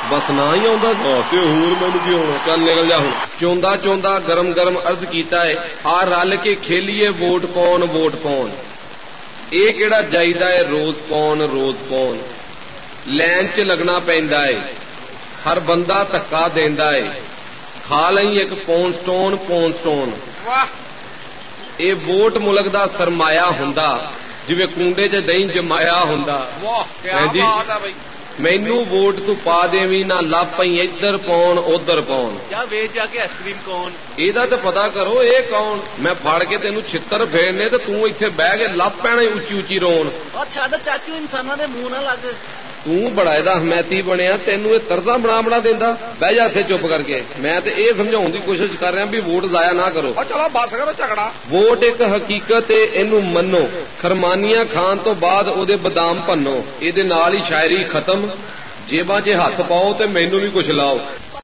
بس نہ ہی آتا ہور مینوں کی ہونا چل نکل جا ہوں چوندا چوندا گرم گرم عرض کیتا ہے آ رل کے کھیلیے ووٹ پاؤن ووٹ پاؤن یہ کہڑا جائیدا ہے روز پاؤن لائن چ لگنا پیندا ہے ہر بندہ دھکا دیندا ہے کھا لئی ایک پون سٹون اے ووٹ ملک دا سرمایہ ہوندا جویں کنڈے چ دہی جمایا ہوندا جی مینوں ووٹ تو پا دیویں نہ لب پئی ادھر پاؤن ادھر پاؤن ویچ جا کے آئس کریم کون یہ تو پتا کرو یہ کون میں پھڑ کے تینوں چھتر پھیرنے تو توں ایتھے بہ کے لب پینا اچھی اچھی رون اور چھڈ چاچو انساناں دے منہ نہ لگ بڑا حمایتی بنیا تینوں یہ طرزاں بنا دینا بہ جا اتنے چپ کر کے میں تو یہ سمجھاؤں کی کوشش کر رہا بھی ووٹ ضائع نہ کرو چلو بس کرو جھگڑا ووٹ ایک حقیقت ہے اینو منو خرمانیاں کھان تو بعد او دے بادام بھنو یہ شاعری ختم جیباں 'چ ہاتھ پاؤ تے مینوں بھی کچھ لاؤ